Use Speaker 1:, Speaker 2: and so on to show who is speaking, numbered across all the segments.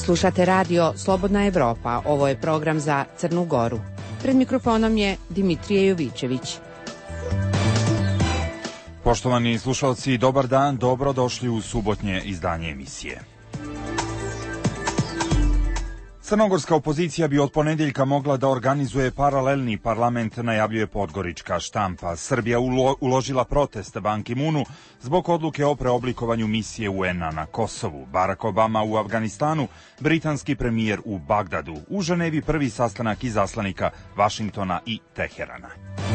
Speaker 1: Slušate radio Slobodna Evropa. Ovo je program za Crnu Goru. Pred mikrofonom je Dimitrije Jovićević.
Speaker 2: Poštovani slušalci, dobar dan, dobrodošli u subotnje izdanje emisije. Crnogorska opozicija bi od ponedjeljka mogla da organizuje paralelni parlament, najavljuje podgorička štampa. Srbija uložila protest Ban Ki-moonu zbog odluke o preoblikovanju misije UN-a na Kosovu. Barack Obama u Afganistanu, britanski premijer u Bagdadu. U Ženevi prvi sastanak izaslanika Vašingtona i Teherana.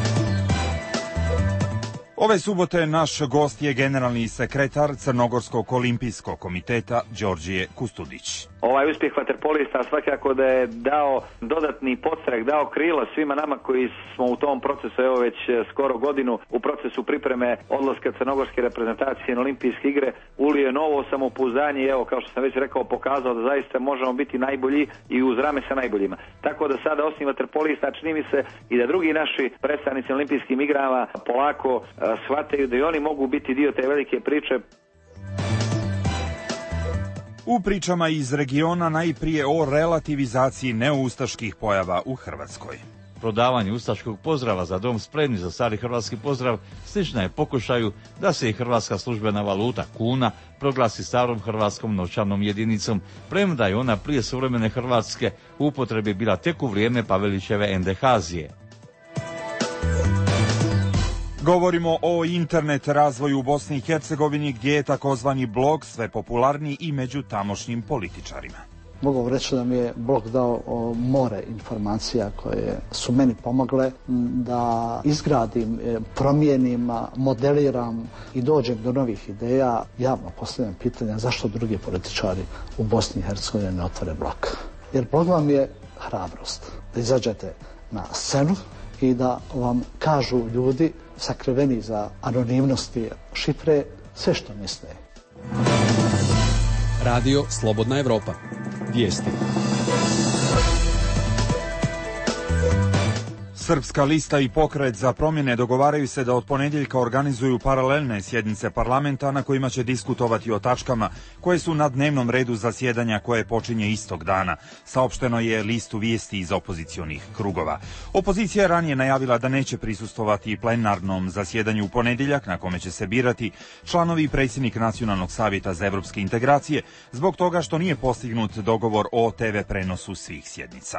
Speaker 2: Ove subote naš gost je generalni sekretar Crnogorskog olimpijskog komiteta Đorđije Kustudić.
Speaker 3: Ovaj uspjeh vaterpolista svakako da je dao dodatni podstrek, dao krila svima nama koji smo u tom procesu, evo već skoro godinu, u procesu pripreme odlaska crnogorske reprezentacije na olimpijske igre, ulio je novo samopouzdanje i evo, kao što sam već rekao, pokazao da zaista možemo biti najbolji i uz rame sa najboljima. Tako da sada osim vaterpolista čini mi se i da drugi naši predstavnici na olimpijskim igrama polako shvataju da i oni mogu biti dio te velike priče.
Speaker 2: U pričama iz regiona najprije o relativizaciji neustaških pojava u Hrvatskoj.
Speaker 4: Prodavanje ustaškog pozdrava za dom spremni za stari hrvatski pozdrav slična je pokušaju da se i hrvatska službena valuta kuna proglasi starom hrvatskom novčanom jedinicom, premda je ona prije suvremene Hrvatske u upotrebi bila tek u vrijeme Pavelićeve endehazije.
Speaker 2: Govorimo o internet razvoju u Bosni i Hercegovini, gdje je takozvani blog sve popularniji i među tamošnjim političarima.
Speaker 5: Mogu reći da mi je blog dao more informacija koje su meni pomogle da izgradim, promijenim, modeliram i dođem do novih ideja. Javno postavljam pitanja zašto drugi političari u Bosni i Hercegovini ne otvore blog. Jer blog vam je hrabrost da izađete na scenu i da vam kažu ljudi sakriveni za anonimnosti šifre sve što misle.
Speaker 6: Radio Slobodna Evropa. Vijesti.
Speaker 2: Srpska lista i pokret za promjene dogovaraju se da od ponedjeljka organizuju paralelne sjednice parlamenta na kojima će diskutovati o tačkama koje su na dnevnom redu zasjedanja koje počinje istog dana. Saopšteno je listu vijesti iz opozicionih krugova. Opozicija je ranije najavila da neće prisustvovati plenarnom zasjedanju u ponedjeljak na kome će se birati članovi i predsjednik Nacionalnog savjeta za evropske integracije zbog toga što nije postignut dogovor o TV prenosu svih sjednica.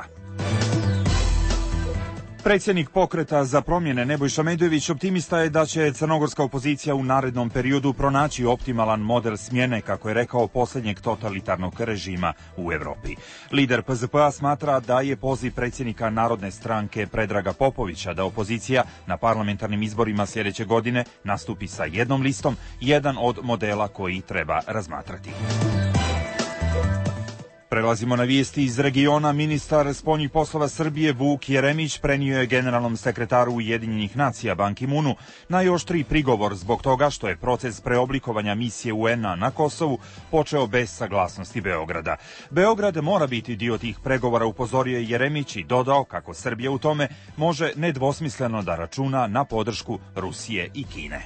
Speaker 2: Predsjednik pokreta za promjene Nebojša Medojević optimista je da će crnogorska opozicija u narednom periodu pronaći optimalan model smjene, kako je rekao, posljednjeg totalitarnog režima u Europi. Lider PZP-a smatra da je poziv predsjednika Narodne stranke Predraga Popovića da opozicija na parlamentarnim izborima sljedeće godine nastupi sa jednom listom, jedan od modela koji treba razmatrati. Prelazimo na vijesti iz regiona. Ministar spoljnih poslova Srbije Vuk Jeremić prenio je generalnom sekretaru Ujedinjenih nacija Ban Ki-moonu najoštriji prigovor zbog toga što je proces preoblikovanja misije UN-a na Kosovu počeo bez saglasnosti Beograda. Beograd mora biti dio tih pregovora, upozorio je Jeremić i dodao kako Srbija u tome može nedvosmisleno da računa na podršku Rusije i Kine.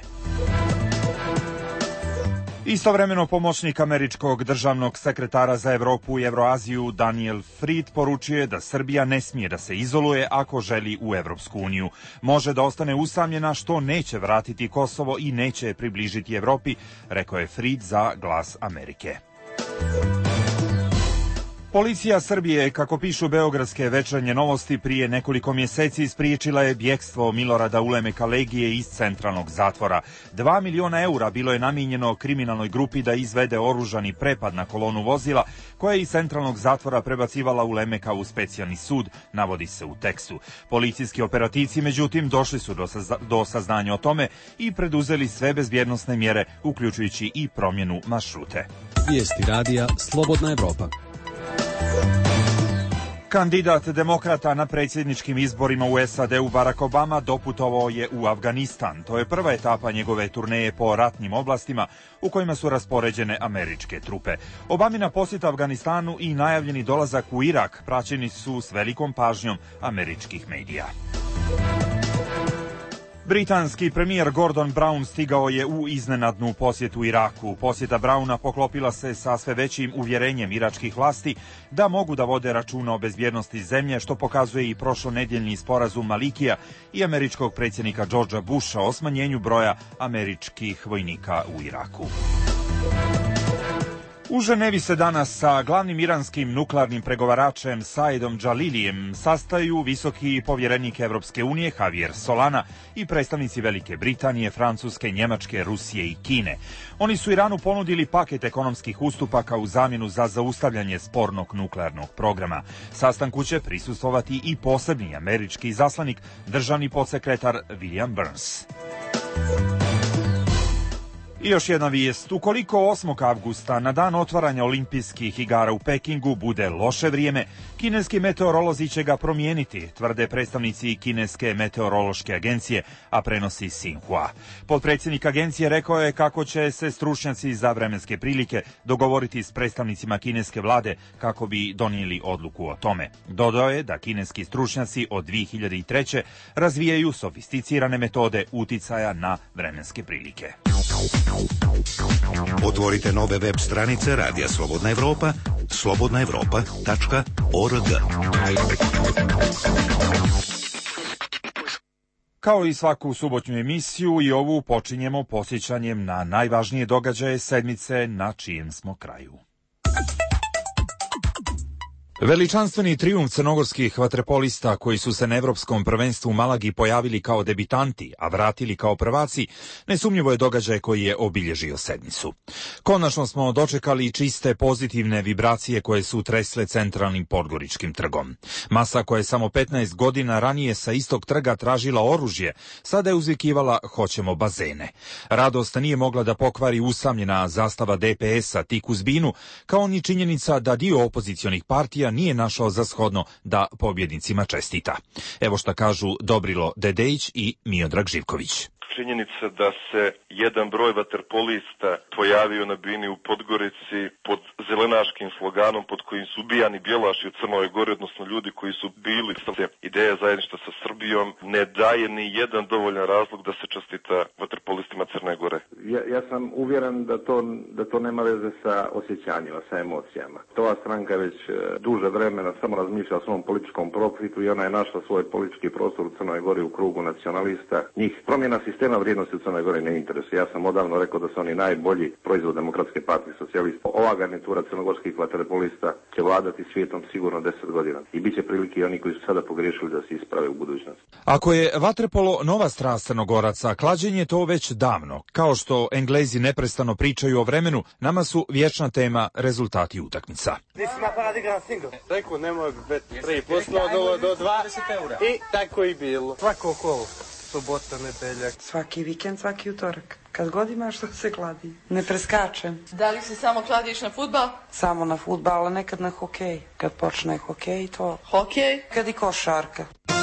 Speaker 2: Istovremeno pomoćnik američkog državnog sekretara za Europu i Evroaziju Daniel Fried poručuje da Srbija ne smije da se izoluje ako želi u Evropsku uniju. Može da ostane usamljena što neće vratiti Kosovo i neće je približiti Evropi, rekao je Fried za Glas Amerike. Policija Srbije, kako pišu beogradske večernje novosti, prije nekoliko mjeseci spriječila je bjekstvo Milorada Ulemeka Legije iz centralnog zatvora. 2 miliona eura bilo je namijenjeno kriminalnoj grupi da izvede oružani prepad na kolonu vozila koja je iz centralnog zatvora prebacivala Ulemeka u specijalni sud, navodi se u tekstu. Policijski operativci, međutim, došli su do saznanja o tome i preduzeli sve bezbjednosne mjere, uključujući i promjenu maršrute.
Speaker 6: Vijesti radija Slobodna Evropa.
Speaker 2: Kandidat demokrata na predsjedničkim izborima u SAD-u Barack Obama doputovao je u Afganistan. To je prva etapa njegove turneje po ratnim oblastima u kojima su raspoređene američke trupe. Obamina posjeta Afganistanu i najavljeni dolazak u Irak praćeni su s velikom pažnjom američkih medija. Britanski premijer Gordon Brown stigao je u iznenadnu posjetu Iraku. Posjeta Browna poklopila se sa sve većim uvjerenjem iračkih vlasti da mogu da vode računa o bezbjednosti zemlje, što pokazuje i prošlonedjeljni sporazum Malikija i američkog predsjednika Georgea Busha o smanjenju broja američkih vojnika u Iraku. U Ženevi se danas sa glavnim iranskim nuklearnim pregovaračem Saidom Džalilijem sastaju visoki povjerenik Evropske unije Javier Solana i predstavnici Velike Britanije, Francuske, Njemačke, Rusije i Kine. Oni su Iranu ponudili paket ekonomskih ustupaka u zamjenu za zaustavljanje spornog nuklearnog programa. Sastanku će prisustvovati i posebni američki izaslanik, državni podsekretar William Burns. I još jedna vijest. Ukoliko 8. avgusta na dan otvaranja olimpijskih igara u Pekingu bude loše vrijeme, kineski meteorolozi će ga promijeniti, tvrde predstavnici kineske meteorološke agencije, a prenosi Xinhua. Potpredsjednik agencije rekao je kako će se stručnjaci za vremenske prilike dogovoriti s predstavnicima kineske vlade kako bi donijeli odluku o tome. Dodao je da kineski stručnjaci od 2003. razvijaju sofisticirane metode uticaja na vremenske prilike.
Speaker 7: Otvorite nove web stranice Radija Slobodna Evropa, slobodnaevropa.org.
Speaker 2: Kao i svaku subotnju emisiju, i ovu počinjemo podsjećanjem na najvažnije događaje sedmice na čijem smo kraju. Veličanstveni trijumf crnogorskih vaterpolista koji su se na Evropskom prvenstvu u Malagi pojavili kao debitanti, a vratili kao prvaci, nesumnjivo je događaj koji je obilježio sedmicu. Konačno smo dočekali čiste pozitivne vibracije koje su tresle centralnim Podgoričkim trgom. Masa koja je samo 15 godina ranije sa istog trga tražila oružje, sada je uzvikivala hoćemo bazene. Radost nije mogla da pokvari usamljena zastava DPS-a tik uz binu, kao ni činjenica da dio opozicionih partija nije našao za shodno da pobjednicima čestita. Evo šta kažu Dobrilo Dedejić i Miodrag Živković.
Speaker 8: Činjenica da se jedan broj vaterpolista pojavio na bini u Podgorici pod zelenaškim sloganom pod kojim su ubijani bjelaši u Crnoj Gori, odnosno ljudi koji su bili ideja zajedništva sa Srbijom, ne daje ni jedan dovoljan razlog da se čestita vaterpolistima Crne Gore.
Speaker 9: Ja sam uvjeren da to nema veze sa osjećanjima, sa emocijama. Ova stranka već duže vremena samo razmišlja o svom političkom profitu i ona je našla svoj politički prostor u Crnoj Gori u krugu nacionalista. Njih promjena sistema vrijednosti u Crnoj Gori ne interesuje. Ja sam odavno rekao da su oni najbolji proizvod Demokratske partije socijalista. Ova garnitura crnogorskih vaterpolista će vladati svijetom sigurno 10 godina. I bit će prilike i oni koji su sada pogriješili da se isprave u budućnosti.
Speaker 2: Ako je vaterpolo nova strast Crnogoraca, klađenje je to već davno. Kao što Englezi neprestano pričaju o vremenu, nama su vječna tema rezultati utakmica.
Speaker 10: Nisi napada da igram single. Rekao ne mogu biti 3% do 20 eura. I tako i bilo. Svako kolo. Subota, nedeljak.
Speaker 11: Svaki vikend, svaki utorak. Kad god imaš što se kladi. Ne preskačem.
Speaker 12: Da li se samo kladiš na fudbal?
Speaker 11: Samo na fudbal, a nekad na hokej. Kad počne hokej, to...
Speaker 12: Hokej?
Speaker 11: Kad i košarka.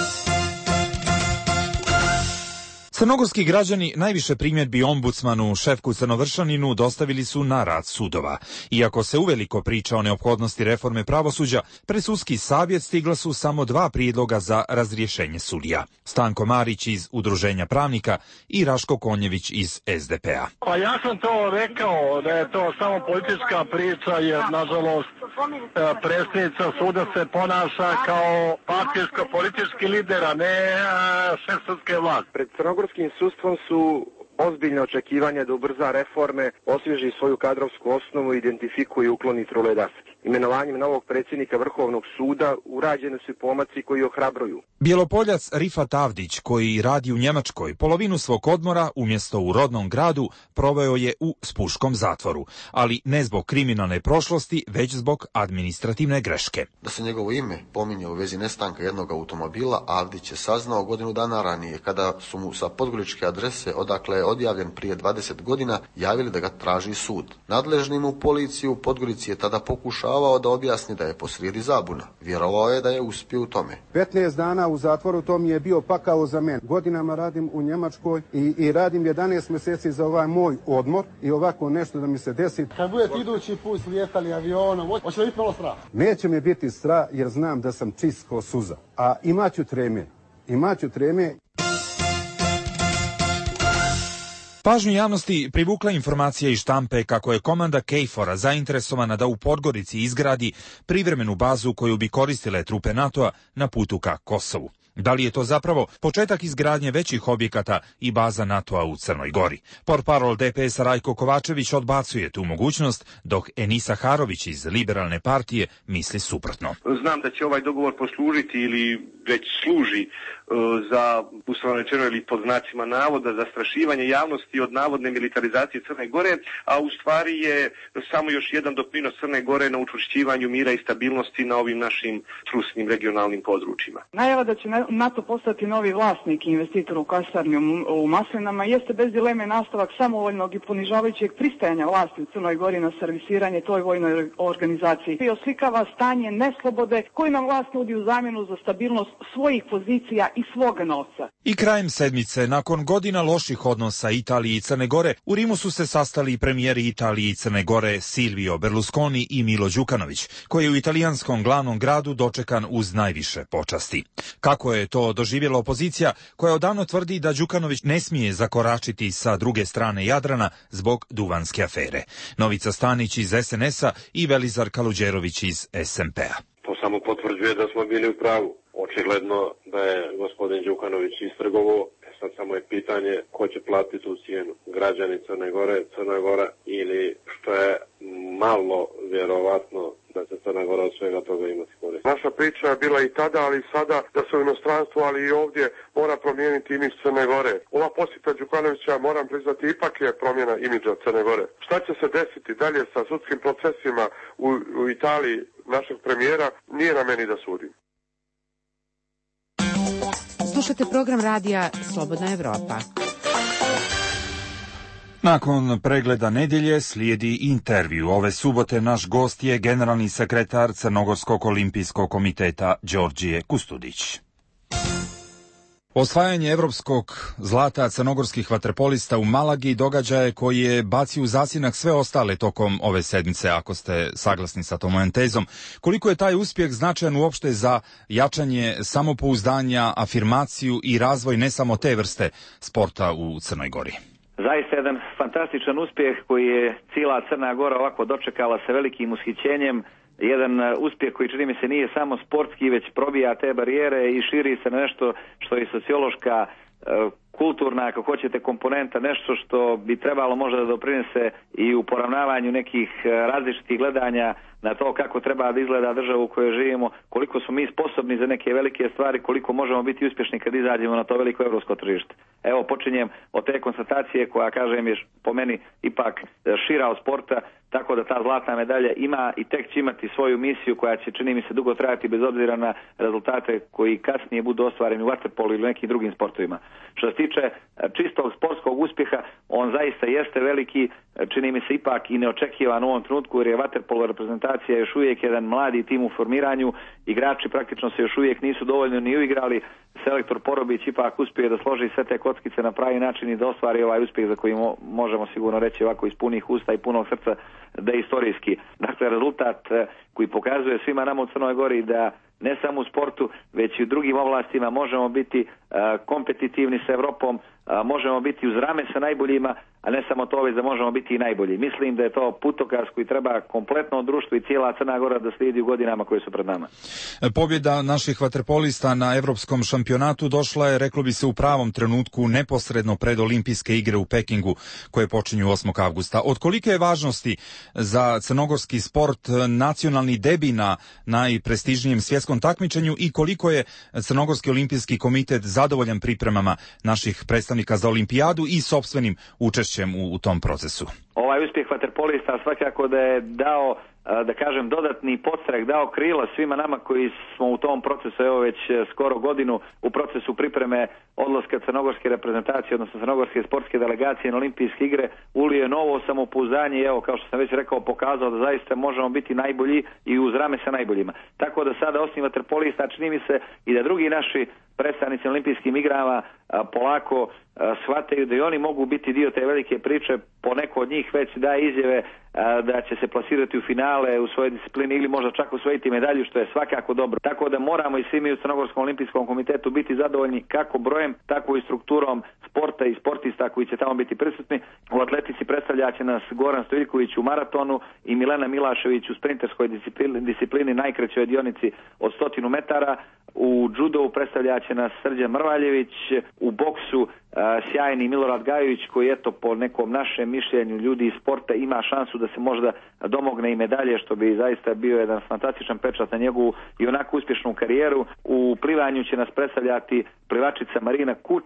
Speaker 2: Crnogorski građani najviše primjedbi ombudsmanu Šefku Crnovršaninu dostavili su na rad sudova. Iako se uveliko priča o neophodnosti reforme pravosuđa, pred sudski savjet stigla su samo 2 prijedloga za razrješenje sudija. Stanko Marić iz Udruženja pravnika i Raško Konjević iz SDP-a.
Speaker 13: Pa ja sam to rekao da je to samo politička priča jer nažalost predsjednica suda se ponaša kao partijsko-politički lider, a ne šef sudske vlasti.
Speaker 9: Pred crnogorskim sudstvom su ozbiljne očekivanja da ubrza reforme, osvježi svoju kadrovsku osnovu, identifikuje i ukloni trule daske. Imenovanjem novog predsjednika Vrhovnog suda urađeni su pomaci koji ohrabruju.
Speaker 2: Bjelopoljac Rifat Avdić, koji radi u Njemačkoj, polovinu svog odmora umjesto u rodnom gradu proveo je u Spuškom zatvoru, ali ne zbog kriminalne prošlosti, već zbog administrativne greške.
Speaker 14: Da se njegovo ime pominje u vezi nestanka jednog automobila, Avdić je saznao godinu dana ranije, kada su mu sa podgoričke adrese, odakle je odjavljen prije 20 godina, javili da ga traži sud. Nadležnim u policiji u Podgorici je tada pokušavao da objasni da je posrijedi zabuna. Vjerovao je da je uspio u tome.
Speaker 15: 15 dana u zatvoru, to mi je bio pakao za mene. Godinama radim u Njemačkoj i radim 11 mjeseci za ovaj moj odmor i ovako nešto da mi se desi.
Speaker 13: Kad budete idući put slijetali avionom, hoće li biti malo strah?
Speaker 15: Neće mi biti strah jer znam da sam čist ko suza. A imaću treme.
Speaker 2: Pažnju javnosti privukla informacija iz štampe kako je komanda KFOR-a zainteresovana da u Podgorici izgradi privremenu bazu koju bi koristile trupe NATO-a na putu ka Kosovu. Da li je to zapravo početak izgradnje većih objekata i baza NATO-a u Crnoj Gori? Portparol DPS-a Rajko Kovačević odbacuje tu mogućnost, dok Enisa Harović iz Liberalne partije misli suprotno.
Speaker 16: Znam da će ovaj dogovor poslužiti ili već služi za, uslovno rečeno ili pod znacima navoda, zastrašivanje javnosti od navodne militarizacije Crne Gore, a u stvari je samo još jedan doprinos Crne Gore na učvršćivanju mira i stabilnosti na ovim našim trusnim regionalnim područjima.
Speaker 17: Najava da će NATO postati novi vlasnik i investitor u kasarni u Maslinama jeste bez dileme nastavak samovoljnog i ponižavajućeg pristajanja vlasti u Crnoj Gori na servisiranje toj vojnoj organizaciji i oslikava stanje neslobode koju nam vlast nudi u zamjenu za stabilnost svojih pozicija i svoga novca.
Speaker 2: I krajem sedmice, nakon godina loših odnosa Italije i Crne Gore, u Rimu su se sastali premijeri Italije i Crne Gore Silvio Berlusconi i Milo Đukanović, koji je u italijanskom glavnom gradu dočekan uz najviše počasti. Kako je to doživjela opozicija koja odavno tvrdi da Đukanović ne smije zakoračiti sa druge strane Jadrana zbog duvanske afere. Novica Stanić iz SNS-a i Velizar Kaluđerović iz SMP-a.
Speaker 18: To samo potvrđuje da smo bili u pravu. Očigledno da je gospodin Đukanović istrgovao, sad samo je pitanje ko će platiti tu cijenu. Građani Crne Gore, Crna Gora ili što je malo vjerovatno da će Crna Gora od svega toga imati korist.
Speaker 19: Naša priča je bila i tada, ali i sada da se u inostranstvu, ali i ovdje mora promijeniti imidž Crne Gore. Ova posjeta Đukanovića, moram priznati, ipak je promjena imidža Crne Gore. Šta će se desiti dalje sa sudskim procesima u Italiji našeg premijera, nije na meni da sudim.
Speaker 1: Slušate program radija Slobodna Evropa.
Speaker 2: Nakon pregleda nedjelje slijedi intervju. Ove subote naš gost je generalni sekretar Crnogorskog olimpijskog komiteta Đorđije Kustudić. Osvajanje evropskog zlata crnogorskih vaterpolista u Malagi događaje koji je bacio u zasjenak sve ostale tokom ove sedmice, ako ste saglasni sa tom mojom tezom. Koliko je taj uspjeh značajan uopšte za jačanje samopouzdanja, afirmaciju i razvoj ne samo te vrste sporta u Crnoj Gori?
Speaker 3: Zaista jedan fantastičan uspjeh koji je cijela Crna Gora ovako dočekala sa velikim ushićenjem. Jedan uspjeh koji čini mi se nije samo sportski, već probija te barijere i širi se na nešto što je sociološka, kulturna, ako hoćete, komponenta, nešto što bi trebalo možda da doprinese i u poravnavanju nekih različitih gledanja na to kako treba da izgleda država u kojoj živimo, koliko smo mi sposobni za neke velike stvari, koliko možemo biti uspješni kad izađemo na to veliko evropsko tržište. Evo, počinjem od te konstatacije koja, kažem, je po meni ipak šira od sporta, tako da ta zlatna medalja ima i tek će imati svoju misiju koja će, čini mi se, dugo trajati bez obzira na rezultate koji kasnije budu ostvareni u vaterpolu ili nekim drugim sportovima. Što se tiče čistog sportskog uspjeha, on zaista jeste veliki, čini mi se ipak i neočekivan u ovom trenutku, jer je vaterpolo reprezentacija još uvijek jedan mladi tim u formiranju, igrači praktično se još uvijek nisu dovoljno ni uigrali, selektor Porobić ipak uspije da složi sve te kockice na pravi način i da ostvari ovaj uspjeh za koji možemo sigurno reći ovako iz punih usta i punog srca da je istorijski. Dakle, rezultat koji pokazuje svima nama u Crnoj Gori da ne samo u sportu, već i u drugim oblastima možemo biti kompetitivni sa Evropom, možemo biti uz rame sa najboljima, a ne samo to, već da možemo biti i najbolji. Mislim da je to putokaz koji treba kompletno društvo i cijela Crna Gora da slijedi u godinama koje su pred nama.
Speaker 2: Pobjeda naših vaterpolista na evropskom šampionatu došla je, reklo bi se, u pravom trenutku, neposredno pred olimpijske igre u Pekingu koje počinju 8. avgusta. Od kolike je važnosti za crnogorski sport nacionalni debi na najprestižnijem svjetskom takmičenju i koliko je Crnogorski olimpijski komitet zadovoljan pripremama naših predstavnika za olimpijadu i sopstvenim učešćem u tom procesu?
Speaker 3: Ovaj uspjeh vaterpolista svakako da je dao, da kažem, dodatni podstrek, dao krila svima nama koji smo u tom procesu, evo već skoro godinu, u procesu pripreme odlaska crnogorske reprezentacije, odnosno crnogorske sportske delegacije na olimpijske igre, ulije novo samopouzdanje i evo, kao što sam već rekao, pokazao da zaista možemo biti najbolji i uz rame sa najboljima. Tako da sada osim vaterpolista čini mi se i da drugi naši predstavnici na olimpijskim igrama polako shvataju da i oni mogu biti dio te velike priče. Poneko od njih već daje izjave da će se plasirati u finale u svojoj disciplini ili možda čak osvojiti medalju, što je svakako dobro. Tako da moramo i svi mi u Crnogorskom olimpijskom komitetu biti zadovoljni kako brojem, tako i strukturom sporta i sportista koji će tamo biti prisutni. U atletici predstavljaće nas Goran Stojković u maratonu i Milena Milašević u sprinterskoj disciplini najkraćoj dionici od 100 metara. U judovu predstavljaće nas Srđan Mrvaljević, u boksu sjajni Milorad Gajović koji eto po nekom našem mišljenju ljudi iz sporta ima šansu da se možda domogne i medalje, što bi zaista bio jedan fantastičan pečat na njegovu i onako uspješnu karijeru. U plivanju će nas predstavljati plivačica Marina Kuč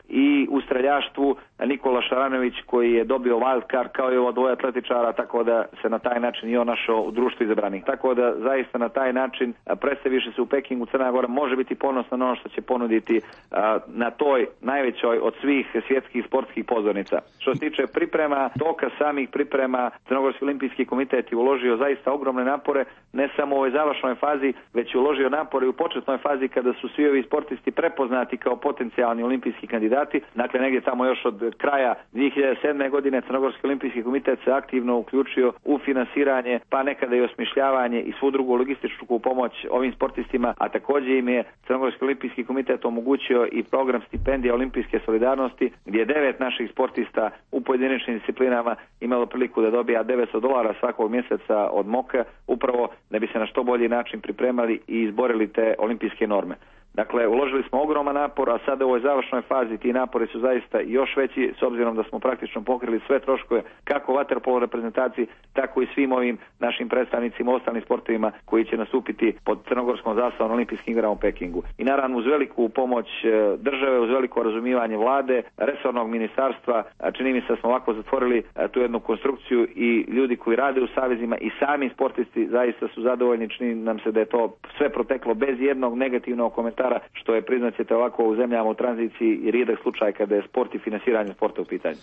Speaker 3: i u streljaštvu Nikola Šaranović koji je dobio wild card kao i ovo dvoje atletičara, tako da se na taj način i on našao u društvu izabranih. Tako da zaista na taj način predstaviše se u Pekingu Crna Gora može biti ponosna na ono što će ponuditi na toj najvećoj od svih svjetskih sportskih pozornica. Što se tiče priprema, dokaz samih priprema, Crnogorski olimpijski komitet je uložio zaista ogromne napore, ne samo u ovoj završnoj fazi, već je uložio napore u početnoj fazi kada su svi ovi sportisti prepoznati kao potencijalni olimpijski kandidati. Dakle, negdje tamo još od kraja 2007. godine Crnogorski olimpijski komitet se aktivno uključio u finansiranje, pa nekada i osmišljavanje i svu drugu logističku pomoć ovim sportistima, a također im je Crnogorski olimpijski komitet omogućio i program stipendija olimpijske solidarnosti, gdje 9 naših sportista u pojedinačnim disciplinama imalo priliku da dobija $900 svakog mjeseca od MOK-a, upravo da bi se na što bolji način pripremali i izborili te olimpijske norme. Dakle, uložili smo ogroman napor, a sada u ovoj završnoj fazi ti napori su zaista još veći, s obzirom da smo praktično pokrili sve troškove kako vaterpolo reprezentaciji, tako i svim ovim našim predstavnicima, ostalim sportovima koji će nastupiti pod crnogorskom zastavom na olimpijskim igrama u Pekingu. I naravno uz veliku pomoć države, uz veliko razumijevanje vlade, resornog ministarstva, čini mi se da smo ovako zatvorili tu jednu konstrukciju i ljudi koji rade u savezima i sami sportisti zaista su zadovoljni, čini nam se da je to sve proteklo bez jednog negativnog komentara, što je, priznaćete, ovako u zemljama u tranziciji i rijedak slučaj kada je sport i finansiranje sporta u pitanju.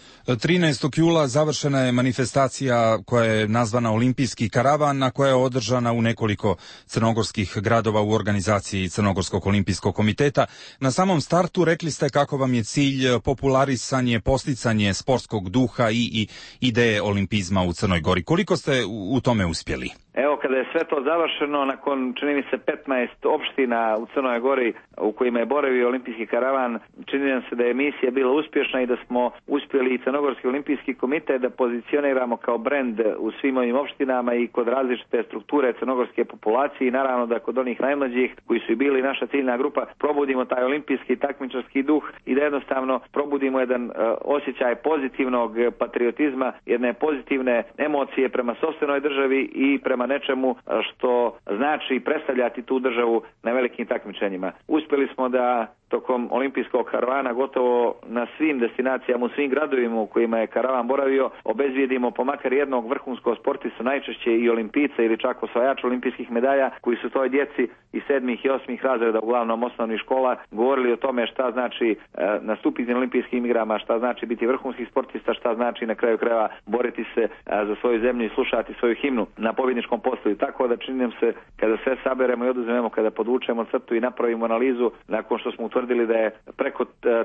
Speaker 2: 13. jula završena je manifestacija koja je nazvana Olimpijski karavan, na koja je održana u nekoliko crnogorskih gradova u organizaciji Crnogorskog olimpijskog komiteta. Na samom startu rekli ste kako vam je cilj popularisanje, posticanje sportskog duha i ideje olimpizma u Crnoj Gori. Koliko ste u tome uspjeli?
Speaker 3: Evo, kada je sve to završeno, nakon, čini mi se, 15 opština u Crnoj Gori u kojima je boravio olimpijski karavan, čini nam se da je misija bila uspješna i da smo uspjeli i Crnogorski olimpijski komitet da pozicioniramo kao brend u svim ovim opštinama i kod različite strukture crnogorske populacije i naravno da kod onih najmlađih koji su i bili naša ciljna grupa probudimo taj olimpijski takmičarski duh i da jednostavno probudimo jedan osjećaj pozitivnog patriotizma, jedne pozitivne emocije prema sopstvenoj državi i prema nečemu što znači predstavljati tu državu na velikim takmičenjima. Uspjeli smo da tokom olimpijskog karavana gotovo na svim destinacijama, u svim gradovima u kojima je karavan boravio, obezvijedimo po makar jednog vrhunskog sportista, najčešće i olimpijica ili čak osvajača olimpijskih medalja, koji su toj djeci iz 7. i 8. razreda uglavnom osnovnih škola govorili o tome šta znači nastupiti na olimpijskim igrama, šta znači biti vrhunski sportista, šta znači na kraju krajeva boriti se za svoju zemlju i slušati svoju himnu na pobjedničkom postoju. Tako da čini nam se kada sve saberemo i oduzmemo, kada podvučemo crtu i napravimo analizu, nakon što smo utvrdili da je preko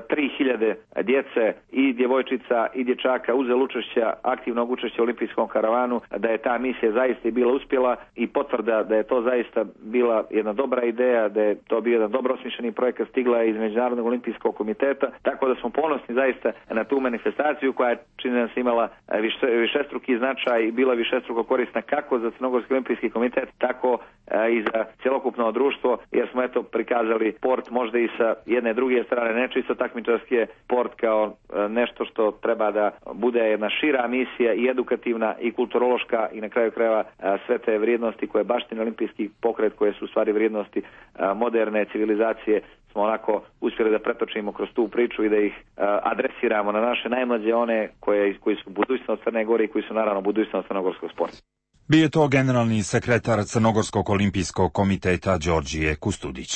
Speaker 3: 3000 djece i djevojčica i dječaka uzelo učešća, aktivnog učešća u olimpijskom karavanu, da je ta misija zaista i bila uspjela i potvrda da je to zaista bila jedna dobra ideja, da je to bio jedan dobro osmišljeni projekat, stigla je iz Međunarodnog olimpijskog komiteta, tako da smo ponosni zaista na tu manifestaciju koja je, čini nam se, imala višestruki značaj i bila višestruko korisna kako za Crnogorski olimpijski komitet, tako i za cjelokupno društvo, jer smo eto prikazali sport možda i sa jedne druge strane, ne čisto takmičarski sport kao nešto što treba da bude jedna šira misija i edukativna i kulturološka i na kraju krajeva sve te vrijednosti koje baštine olimpijski pokret, koje su u stvari vrijednosti moderne civilizacije, smo onako uspjeli da pretočimo kroz tu priču i da ih adresiramo na naše najmlađe, one koji su budućnost Crne Gore i koji su naravno budućnost crnogorskog sporta.
Speaker 2: Bio je to generalni sekretar Crnogorskog olimpijskog komiteta Đorđije Kustudić.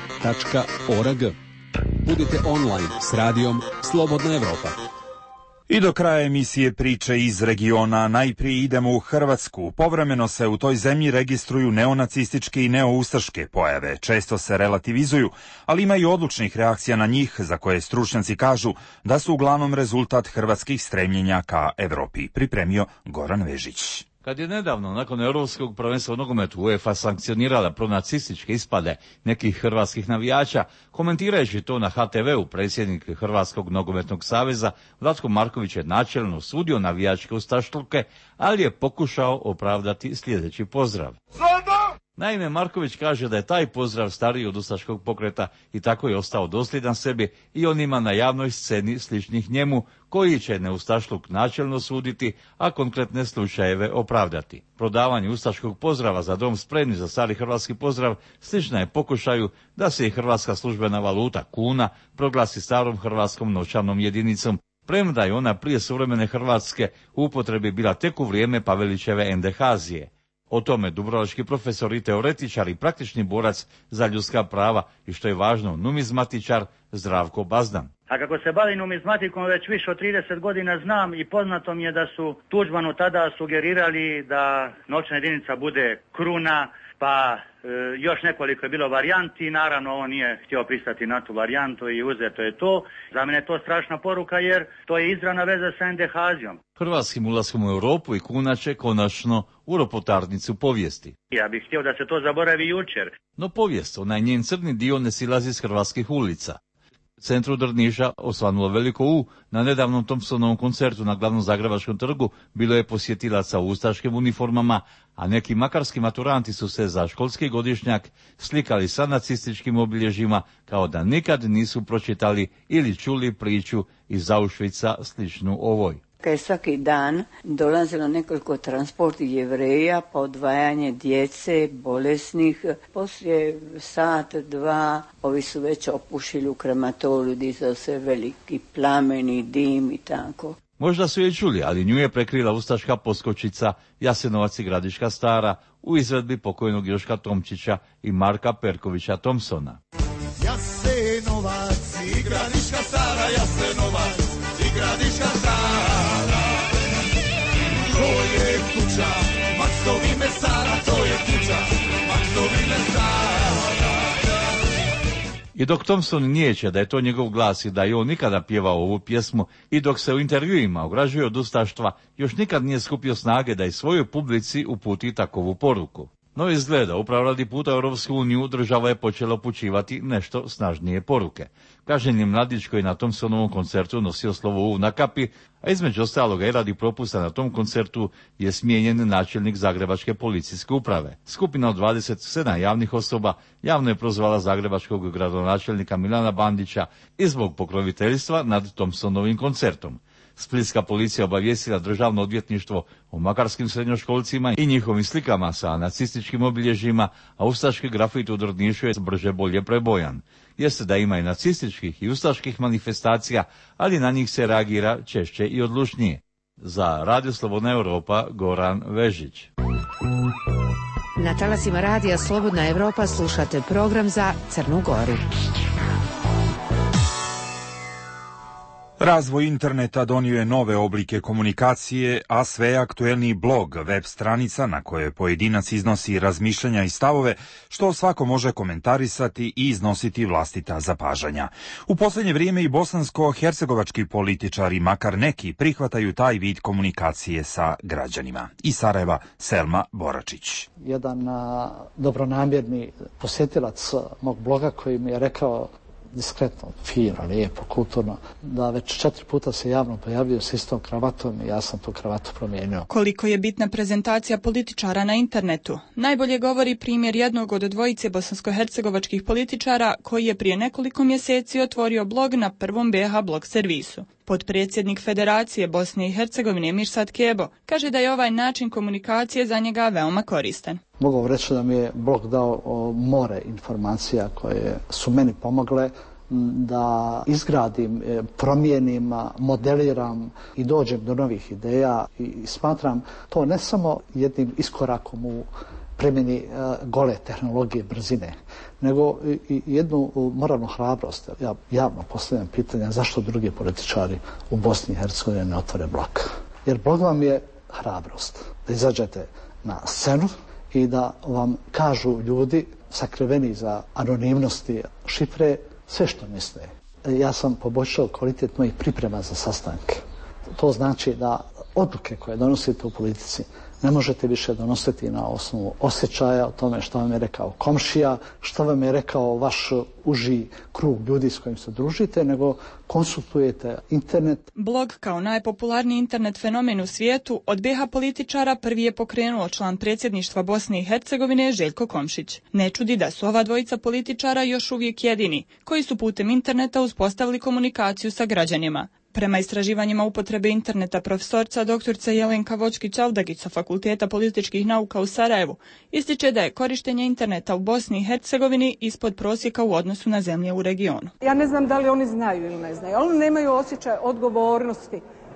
Speaker 6: slobodnaevropa.org. Budite online s radijom Slobodna Evropa.
Speaker 2: I do kraja emisije priče iz regiona najprije idemo u Hrvatsku. Povremeno se u toj zemlji registruju neonacističke i neoustaške pojave. Često se relativizuju, ali ima i odlučnih reakcija na njih za koje stručnjaci kažu da su uglavnom rezultat hrvatskih stremljenja ka Evropi. Pripremio Goran Vežić.
Speaker 4: Kad je nedavno, nakon Europskog prvenstva u nogometu, UEFA sankcionirala pronacističke ispade nekih hrvatskih navijača, komentirajući to na HTV-u, predsjednik Hrvatskog nogometnog saveza Vlatko Marković je načelno osudio navijačke ustašluke, ali je pokušao opravdati sljedeći pozdrav. Naime, Marković kaže da je taj pozdrav stariji od ustaškog pokreta i tako je ostao dosljedan sebi i onima na javnoj sceni sličnih njemu, koji će neustašluk načelno suditi, a konkretne slučajeve opravdati. Prodavanje ustaškog pozdrava za dom spremni za stari hrvatski pozdrav slična je pokušaju da se i hrvatska službena valuta kuna proglasi starom hrvatskom novčanom jedinicom, premda je ona prije suvremene Hrvatske u upotrebi bila tek u vrijeme Pavelićeve endehazije. O tome dubrovački profesor i teoretičar i praktični borac za ljudska prava i, što je važno, numizmatičar Zdravko Bazdan.
Speaker 20: A kako se bavim numizmatikom već više od 30 godina, znam i poznato mi je da su Tuđmanu tada sugerirali da novčana jedinica bude kruna, pa još nekoliko je bilo varijanti, naravno on nije htio pristati na tu varijantu i uzeto je to. Za mene je to strašna poruka jer to je izravna veza sa endehazijom.
Speaker 4: Hrvatskim ulaskom u Europu i kuna će konačno u ropotarnicu povijesti.
Speaker 20: Ja bih htio da se to zaboravi jučer.
Speaker 4: No povijest, onaj njen crni dio, ne silazi s hrvatskih ulica. Centru Drniša osvanulo veliko U. Na nedavnom Thompsonovom koncertu na glavnom Zagrebačkom trgu bilo je posjetilaca u ustaškim uniformama, a neki makarski maturanti su se za školski godišnjak slikali sa nacističkim obilježjima kao da nikad nisu pročitali ili čuli priču iz Auschwitza sličnu ovoj.
Speaker 21: Kad je svaki dan dolazilo nekoliko transporti Jevreja, pa odvajanje djece, bolesnih. Poslije sat, dva, ovi su već opušili u krematoriju, dizao se veliki plameni dim i tako.
Speaker 4: Možda su je čuli, ali nju je prekrila ustaška poskočica Jasenovac i Gradiška Stara u izvedbi pokojnog Joška Tomčića i Marka Perkovića Thompsona.
Speaker 22: Jasenovac i Gradiška Stara, Jasenovac i Gradiška Stara. To je kuća Maksovi mesara, to je kuća Maksovi mesara.
Speaker 4: I dok Thompson nijeće da je to njegov glas i da je on nikada pjevao ovu pjesmu i dok se u intervjuima ograđuje od ustaštva, još nikad nije skupio snage da i svojoj publici uputi takovu poruku. No izgleda, upravo radi puta u Europsku uniju, država je počela upućivati nešto snažnije poruke. Kažnjeni mladić koji na Thompsonovom koncertu nosio slovo U na kapi, a između ostaloga i radi propusta na tom koncertu je smijenjen načelnik Zagrebačke policijske uprave. Skupina od 27 javnih osoba javno je prozvala zagrebačkog gradonačelnika Milana Bandića i zbog pokroviteljstva nad Thompsonovim koncertom. Splitska policija obavijestila državno odvjetništvo o makarskim srednjoškolcima i njihovim slikama sa nacističkim obilježjima, a ustaški grafit u Drnišu je brže bolje prebojan. Jeste da ima i nacističkih i ustaških manifestacija, ali na njih se reagira češće i odlučnije. Za Radio Slobodna Europa, Goran Vežić.
Speaker 1: Na talasima Radija Slobodna Europa slušate program za Crnu Goru.
Speaker 2: Razvoj interneta donio je nove oblike komunikacije, a sve je aktuelniji blog, web stranica na kojoj pojedinac iznosi razmišljanja i stavove, što svako može komentarisati i iznositi vlastita zapažanja. U posljednje vrijeme i bosansko-hercegovački političari, makar neki, prihvataju taj vid komunikacije sa građanima. Iz Sarajeva, Selma Boračić.
Speaker 5: Jedan dobronamjerni posjetilac mog bloga koji mi je rekao diskretno, fino, lijepo, kulturno, da već 4 puta se javno pojavio s istom kravatom i ja sam tu kravatu promijenio.
Speaker 23: Koliko je bitna prezentacija političara na internetu, najbolje govori primjer jednog od dvojice bosansko-hercegovačkih političara koji je prije nekoliko mjeseci otvorio blog na prvom BH blog servisu. Potpredsjednik Federacije Bosne i Hercegovine Mirsad Kebo kaže da je ovaj način komunikacije za njega veoma koristan.
Speaker 5: Mogu reći da mi je blog dao more informacija koje su meni pomogle da izgradim, promijenim, modeliram i dođem do novih ideja i smatram to ne samo jednim iskorakom u primjeni gole tehnologije, brzine, nego i jednu moralnu hrabrost. Ja javno postavljam pitanje zašto drugi političari u Bosni i Hercegovini ne otvore blog. Jer blog vam je hrabrost. Da izađete na scenu i da vam kažu ljudi sakriveni za anonimnosti, šifre, sve što misle. Ja sam poboljšao kvalitet mojih priprema za sastanke. To znači da odluke koje donosite u politici ne možete više donositi na osnovu osjećaja o tome što vam je rekao komšija, što vam je rekao vaš uži krug ljudi s kojim se družite, nego konsultujete internet.
Speaker 23: Blog kao najpopularniji internet fenomen u svijetu od BiH političara prvi je pokrenuo član predsjedništva Bosne i Hercegovine Željko Komšić. Ne čudi da su ova dvojica političara još uvijek jedini koji su putem interneta uspostavili komunikaciju sa građanima. Prema istraživanjima upotrebe interneta profesorca doktorica Jelenka Vočkić-Aldagić sa Fakulteta političkih nauka u Sarajevu ističe da je korištenje interneta u Bosni i Hercegovini ispod prosjeka u odnosu na zemlje u regionu.
Speaker 7: Ja ne znam da li oni znaju ili ne znaju. Oni nemaju osjećaj odgovornosti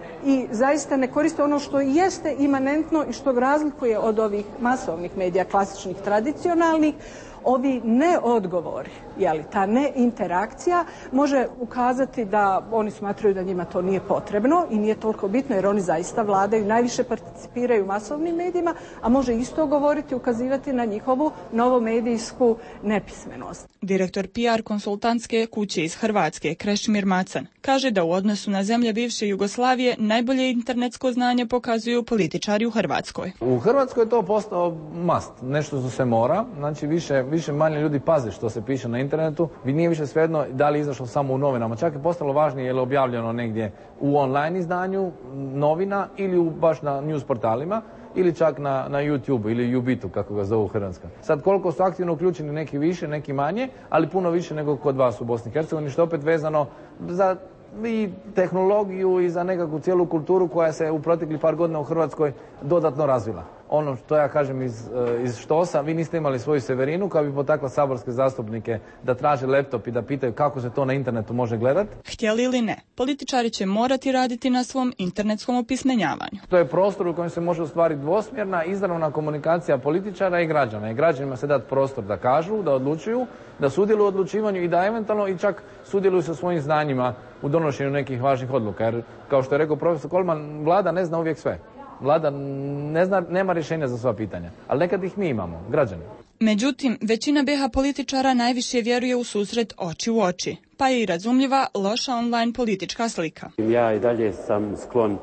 Speaker 7: i zaista ne koriste ono što jeste imanentno i što razlikuje od ovih masovnih medija, klasičnih, tradicionalnih. Ovi neodgovori, ta neinterakcija može ukazati da oni smatraju da njima to nije potrebno i nije toliko bitno jer oni zaista vladaju, najviše participiraju u masovnim medijima, a može isto govoriti, ukazivati na njihovu novomedijsku nepismenost.
Speaker 23: Direktor PR konsultantske kuće iz Hrvatske, Krešimir Macan, kaže da u odnosu na zemlje bivše Jugoslavije najbolje internetsko znanje pokazuju političari u Hrvatskoj.
Speaker 8: U Hrvatskoj je to postao must, nešto što se mora, znači više manje ljudi paze što se piše na internetu, nije više svejedno da li je izašlo samo u novinama, čak je postalo važnije je li objavljeno negdje u online izdanju novina ili baš na news portalima ili čak na YouTube ili Ubitu, kako ga zovu u Hrvatskoj. Sad koliko su aktivno uključeni, neki više, neki manje, ali puno više nego kod vas u Bosni i Hercegovini, što opet vezano za i tehnologiju i za nekakvu cijelu kulturu koja se u proteklih par godina u Hrvatskoj dodatno razvila. Ono što ja kažem iz štosa, vi niste imali svoju Severinu koja bi potakla saborske zastupnike da traže laptop i da pitaju kako se to na internetu može gledati.
Speaker 23: Htjeli ili ne, političari će morati raditi na svom internetskom opismenjavanju.
Speaker 8: To je prostor u kojem se može ostvariti dvosmjerna, izravna komunikacija političara i građana. I građanima se dati prostor da kažu, da odlučuju, da sudjeluju u odlučivanju i da eventualno i čak sudjeluju sa svojim znanjima u donošenju nekih važnih odluka. Jer, kao što je rekao profesor Kolman, vlada ne zna uvijek sve. Vlada ne zna, nema rješenja za sva pitanja, ali nekad ih mi imamo, građani.
Speaker 23: Međutim, većina BiH političara najviše vjeruje u susret oči u oči, pa je i razumljiva loša online politička slika.
Speaker 10: Ja i dalje sam sklon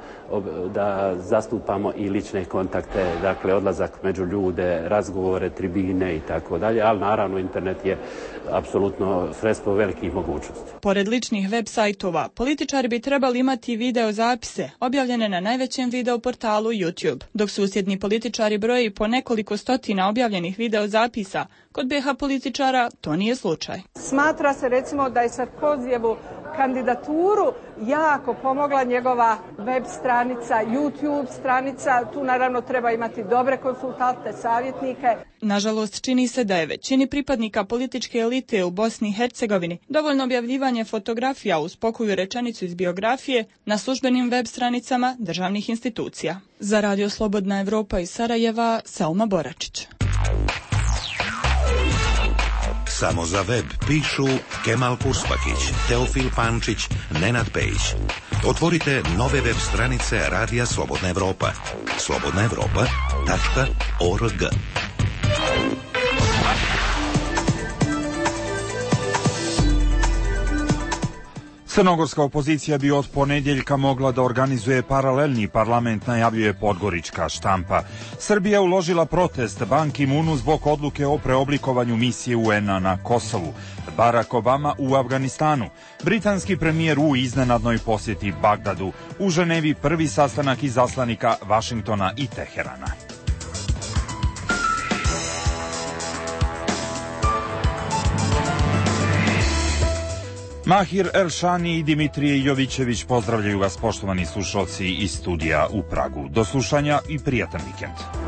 Speaker 10: da zastupamo i lične kontakte, dakle odlazak među ljude, razgovore, tribine i tako dalje, ali naravno internet je apsolutno sredstvo velikih mogućnosti.
Speaker 23: Pored ličnih web sajtova, političari bi trebali imati video zapise objavljene na najvećem video portalu YouTube, dok susjedni političari broji po nekoliko stotina objavljenih video zapisa. Kod BiH političara to nije slučaj.
Speaker 7: Smatra se recimo da je Sarkozijevu kandidaturu jako pomogla njegova web stranica, YouTube stranica. Tu naravno treba imati dobre konsultante, savjetnike.
Speaker 23: Nažalost, čini se da je većini pripadnika političke elite u Bosni i Hercegovini dovoljno objavljivanje fotografija uz pokoju rečenicu iz biografije na službenim web stranicama državnih institucija. Za Radio Slobodna Evropa iz Sarajeva, Selma Boračić.
Speaker 24: Samo za web pišu Kemal Kuspakić, Teofil Pančić, Nenad Pejić. Otvorite nove web stranice Radija Slobodna Evropa. slobodnaevropa.org.
Speaker 2: Crnogorska opozicija bi od ponedjeljka mogla da organizuje paralelni parlament, najavljuje podgorička štampa. Srbija uložila protest Ban Ki-moonu zbog odluke o preoblikovanju misije UN-a na Kosovu. Barack Obama u Afganistanu. Britanski premijer u iznenadnoj posjeti Bagdadu. U Ženevi prvi sastanak izaslanika Vašingtona i Teherana. Mahir Elšani i Dimitrije Jovićević pozdravljaju vas, poštovani slušalci iz studija u Pragu. Do slušanja i prijatan vikend.